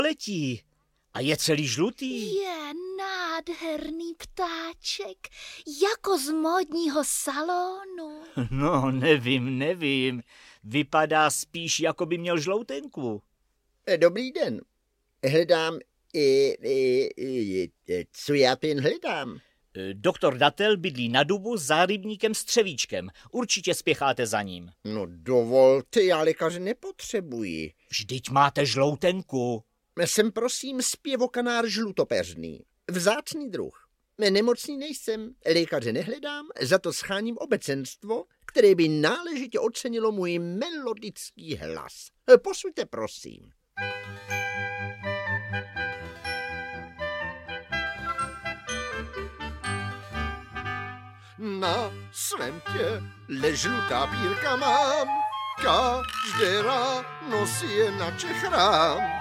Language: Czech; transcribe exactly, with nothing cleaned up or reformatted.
pletí a je celý žlutý. Je nádherný ptáček, jako z módního salonu. No, nevím, nevím. Vypadá spíš, jako by měl žloutenku. Dobrý den. Hledám, i, i, i, co já ten hledám? Doktor Datel bydlí na dubu za rybníkem s Třevíčkem. Určitě spěcháte za ním. No dovolte, já lékaře nepotřebuji. Vždyť máte žloutenku. Jsem prosím zpěvokanár žlutopeřný. Vzácný druh. Nemocný nejsem, lékaře nehledám, za to scháním obecenstvo, které by náležitě ocenilo můj melodický hlas. Posuďte, prosím. Na svém těle žlutá pírka mám, každé ráno si je načechrám.